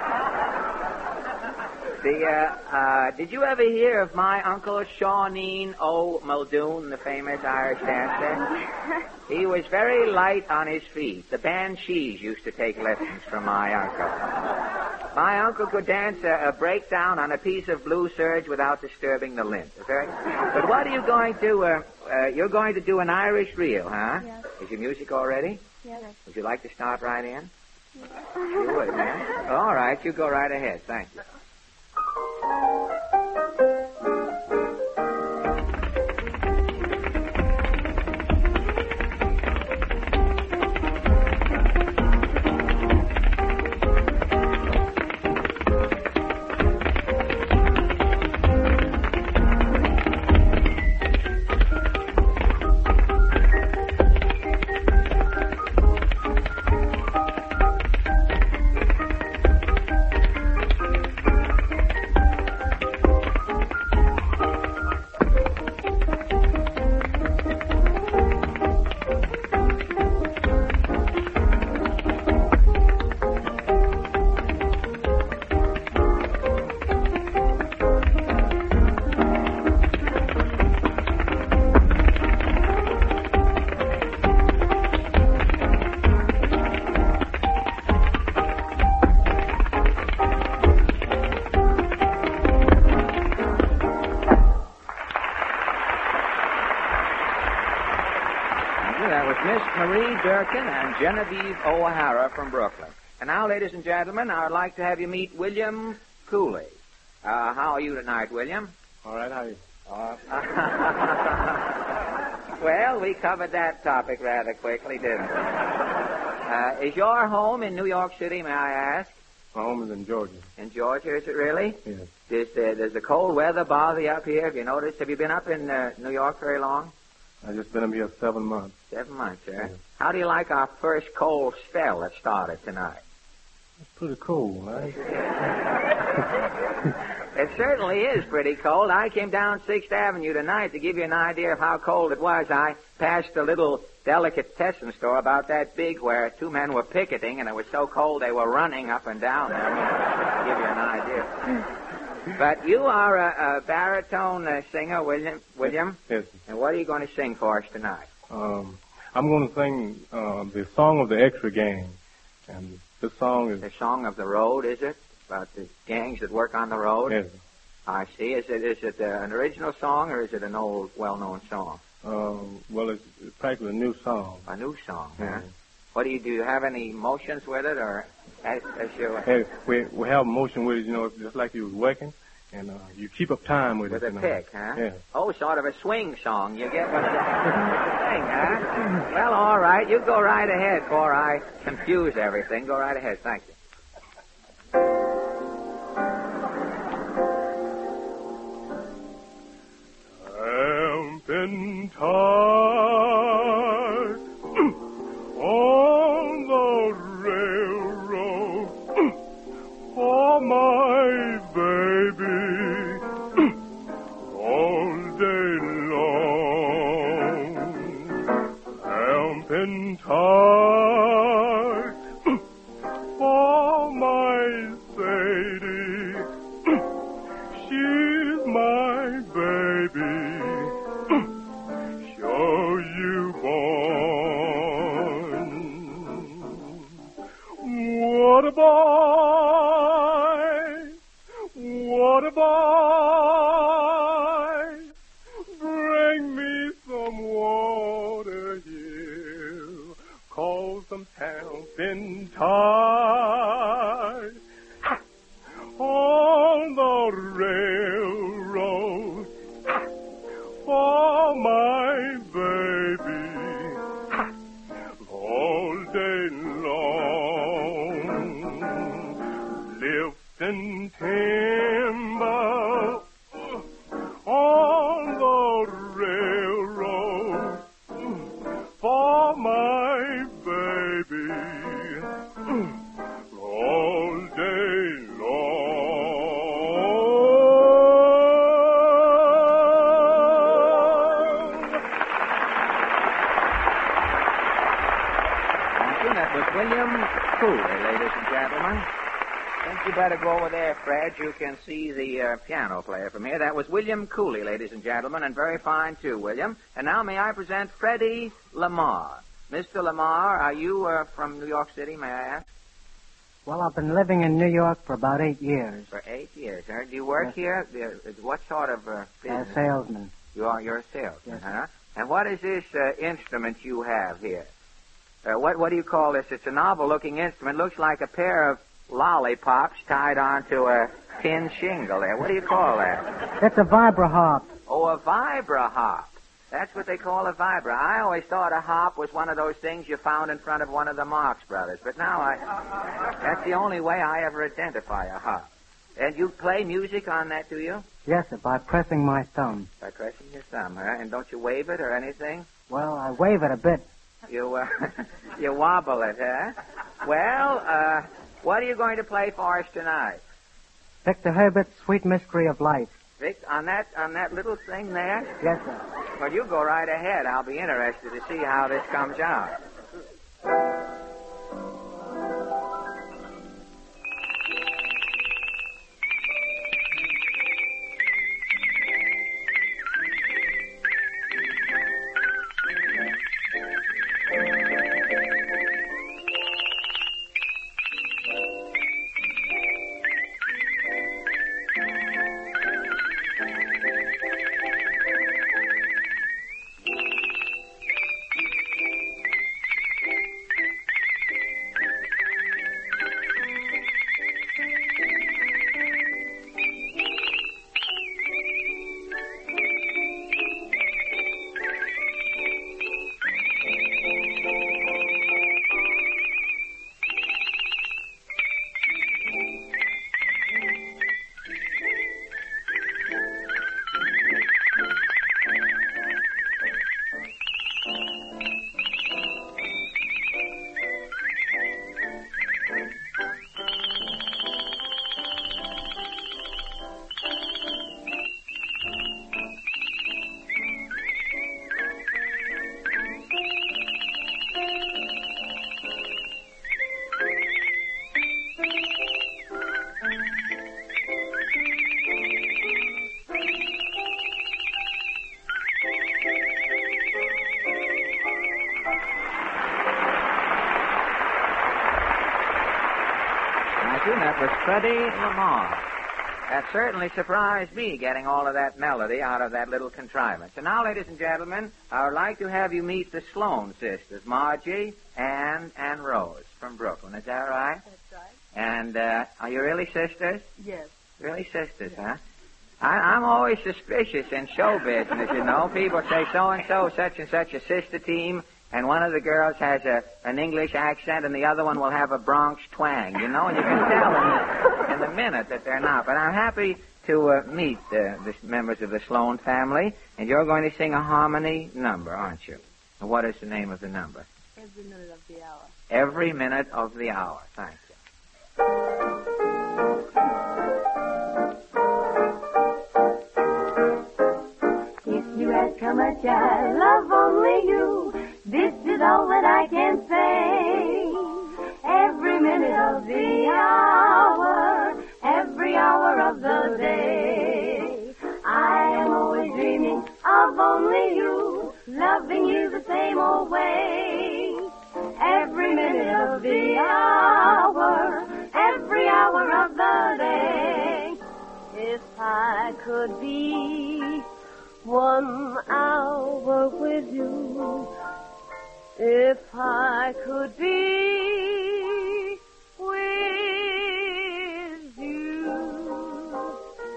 the, uh, uh, did you ever hear of my Uncle Shawneen O. Muldoon, the famous Irish dancer? He was very light on his feet. The banshees used to take lessons from my uncle. My uncle could dance a, a breakdown on a piece of blue serge without disturbing the lint. Okay? But what are you going to? Uh, uh, you're going to do an Irish reel, huh? Yes. Is your music all ready? Yes. Would you like to start right in? Yes. You would, man. All right, you go right ahead. Thank you. Durkin and Genevieve O'Hara from Brooklyn. And now, ladies and gentlemen, I would like to have you meet William Cooley. Uh, how are you tonight, William? All right, how are you? Uh, well, we covered that topic rather quickly, didn't we? Uh, is your home in New York City, may I ask? My home is in Georgia. In Georgia, is it really? Yes. Does, uh, does the cold weather bother you up here? Have you noticed? Have you been up in uh, New York very long? I've just been up here seven months. Seven months, sir. Yes. How do you like our first cold spell that started tonight? It's pretty cold, right? It certainly is pretty cold. I came down Sixth Avenue tonight to give you an idea of how cold it was. I passed a little delicatessen store about that big where two men were picketing, and it was so cold they were running up and down there. To give you an idea. But you are a, a baritone uh, singer, William. William? Yes. And what are you going to sing for us tonight? Um, I'm going to sing uh, the song of the Extra Gang. And this song is... The song of the road, is it? About the gangs that work on the road? Yes. I see. Is it is it uh, an original song, or is it an old, well-known song? Um, well, it's, it's practically a new song. A new song, yeah. Huh? What do you do? You have any emotions with it, or as, as you... Hey, we we have motion with it, you know, just like you was working, and uh, you keep up time with, with it. With a a pick, huh? Yeah. Oh, sort of a swing song. You get what the thing, huh? Well, all right. You go right ahead, before I confuse everything. Go right ahead. Thank you. Been tired on the railroad for my baby all day long. I've been tired for my Sadie. She's my baby. What a boy, what a boy, bring me some water here, 'cause I'm been tired on the railroad for my baby all day long. Lifting timber on the railroad for my baby all day long. Thank you. That was William Cooley, ladies and gentlemen. I think you better go over there, Fred. You can see the uh, piano player from here. That was William Cooley, ladies and gentlemen, and very fine, too, William. And now may I present Freddie Lamar. Mister Lamar, are you uh, from New York City, may I ask? Well, I've been living in New York for about eight years. For eight years. Uh, do you work Yes. here? Uh, What sort of uh, As business? a salesman. You are. You're a salesman, Yes, huh? And what is this uh, instrument you have here? Uh, what What do you call this? It's a novel-looking instrument. Looks like a pair of lollipops tied onto a tin shingle there. What do you call that? It's a vibrahop. Oh, a vibra hop. That's what they call a vibra. I always thought a hop was one of those things you found in front of one of the Marx Brothers, but now I... That's the only way I ever identify a hop. And you play music on that, do you? Yes, sir, by pressing my thumb. By pressing your thumb, huh? And don't you wave it or anything? Well, I wave it a bit. You, uh, you wobble it, huh? Well, uh, what are you going to play for us tonight? Victor Herbert's Sweet Mystery of Life. Vic, on that, on that little thing there? Yes, sir. Well, you go right ahead. I'll be interested to see how this comes out. That was Freddie Lamar. That certainly surprised me, getting all of that melody out of that little contrivance. And now, ladies and gentlemen, I would like to have you meet the Sloan sisters, Margie, Ann, and Rose from Brooklyn. Is that right? That's right. And uh, are you really sisters? Yes. Really sisters, huh? I, I'm always suspicious in show business, you know. People say so-and-so, such and such a sister team, and one of the girls has a an English accent, and the other one will have a Bronx twang, you know, and you can tell in the, in the minute that they're not. But I'm happy to uh, meet uh, the members of the Sloan family, and you're going to sing a harmony number, aren't you? And what is the name of the number? Every minute of the hour. Every minute of the hour. Thank you. If you ask how much I love only you, this is all that I can say. Every minute of the hour, every hour of the day, I am always dreaming of only you, loving you the same old way. Every minute of the hour, every hour of the day. If I could be one hour with you, if I could be with you.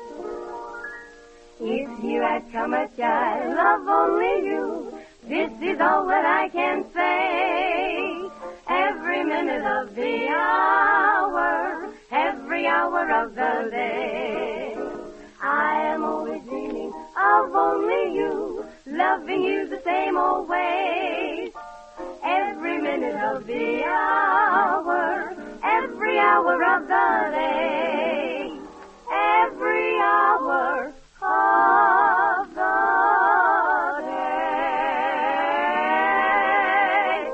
If you ask how much I love only you, this is all that I can say. Every minute of the hour, every hour of the day, I am always dreaming of only you, loving you the same old way. Every minute of the hour, every hour of the day, every hour of the day.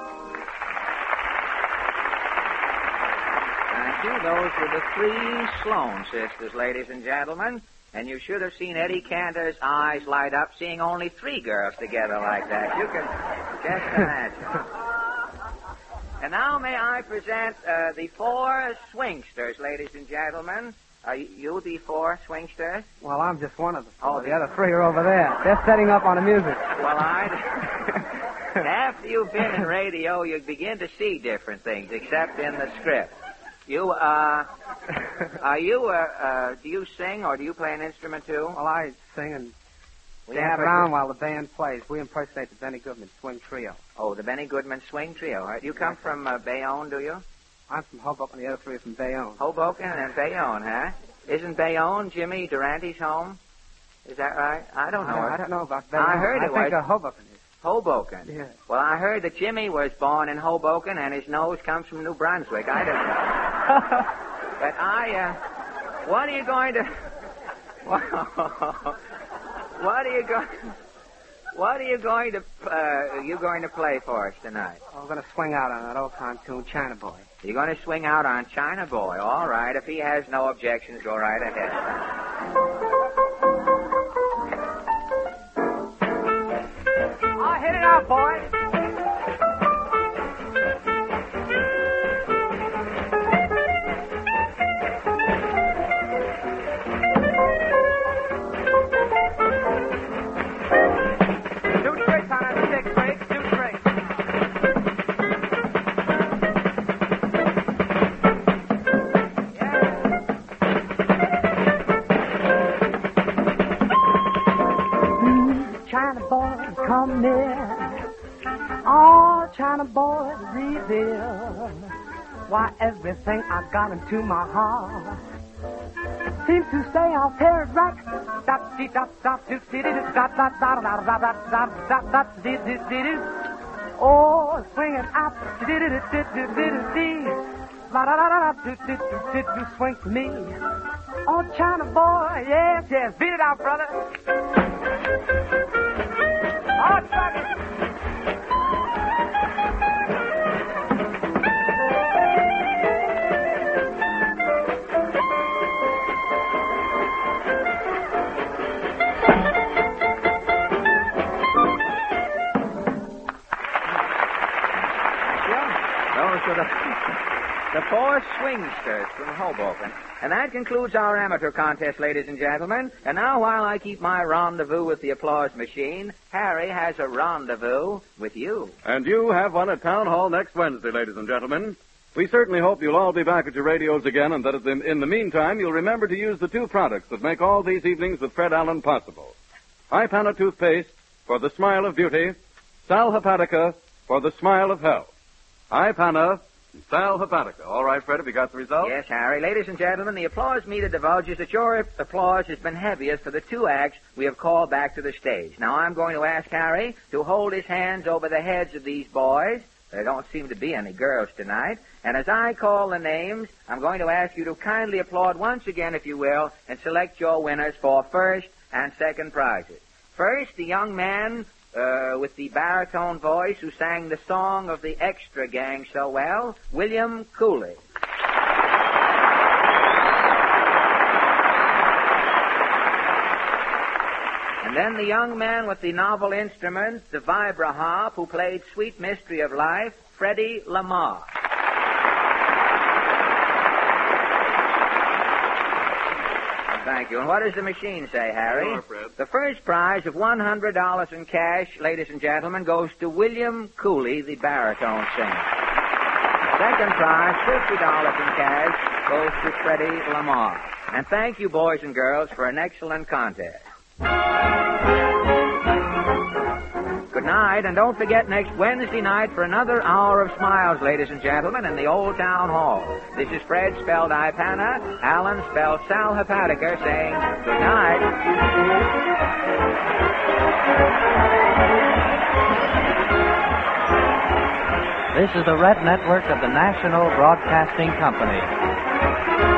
Thank you. Those were the three Sloan sisters, ladies and gentlemen. And you should have seen Eddie Cantor's eyes light up seeing only three girls together like that. You can just imagine. And now may I present uh, the four swingsters, ladies and gentlemen. Are you the four swingsters? Well, I'm just one of them. Oh, the other three are over there. They're setting up on the music. Well, I... After you've been in radio, you begin to see different things, except in the script. You, uh... Are you, uh, uh... Do you sing, or do you play an instrument, too? Well, I sing and We dance have a- around while the band plays. We impersonate the Benny Goodman Swing Trio. Oh, the Benny Goodman Swing Trio. All right. You come from uh, Bayonne, do you? I'm from Hoboken, the other three are from Bayonne. Hoboken and Bayonne, huh? Isn't Bayonne Jimmy Durante's home? Is that right? I don't know. I, I don't know about Bayonne. I heard I it think was. uh, Hoboken is. Hoboken. Yeah. Well, I heard that Jimmy was born in Hoboken and his nose comes from New Brunswick. I don't know. But I, uh, what are you going to, what are you going, what are you going to, uh, are you going to play for us tonight? Oh, we're going to swing out on that old time tune, China Boy. You're going to swing out on China Boy. All right. If he has no objections, go right ahead. Oh, hit it out, boy. Two tricks on that stick, Briggs. Two tricks. China boy, come near. Oh, China boy, reveal why everything I've got into my heart seems to stay on paired rack. Dot dee dot dot doo dee dee doo dot dot dot dot dot dot dot dot dot dee dee dee doo. Oh, swing it out, dee dee dee dee dee dee dee dee. La da da da da doo doo doo doo doo. Swing to me. Oh, China boy, yes yes, beat it out, brother. Oh, chuck it. Those are the, the four swingsters from Hoboken. And that concludes our amateur contest, ladies and gentlemen. And now, while I keep my rendezvous with the applause machine, Harry has a rendezvous with you. And you have one at Town Hall next Wednesday, ladies and gentlemen. We certainly hope you'll all be back at your radios again, and that in, in the meantime, you'll remember to use the two products that make all these evenings with Fred Allen possible. Ipana toothpaste for the smile of beauty, Sal Hepatica for the smile of health. Ipana and Sal Hepatica. All right, Fred, have you got the result? Yes, Harry. Ladies and gentlemen, the applause meter divulges that your applause has been heaviest for the two acts we have called back to the stage. Now, I'm going to ask Harry to hold his hands over the heads of these boys. There don't seem to be any girls tonight. And as I call the names, I'm going to ask you to kindly applaud once again, if you will, and select your winners for first and second prizes. First, the young man uh, with the baritone voice who sang the song of the Extra Gang so well, William Cooley. And then the young man with the novel instrument, the vibraharp, who played Sweet Mystery of Life, Freddie Lamar. Thank you. And what does the machine say, Harry? Sure, Fred. The first prize of one hundred dollars in cash, ladies and gentlemen, goes to William Cooley, the baritone singer. Second prize, fifty dollars in cash, goes to Freddie Lamar. And thank you, boys and girls, for an excellent contest. Good night, and don't forget next Wednesday night for another hour of smiles, ladies and gentlemen, in the Old Town Hall. This is Fred, spelled Ipana, Alan, spelled Sal Hepatica, saying good night. This is the Red Network of the National Broadcasting Company.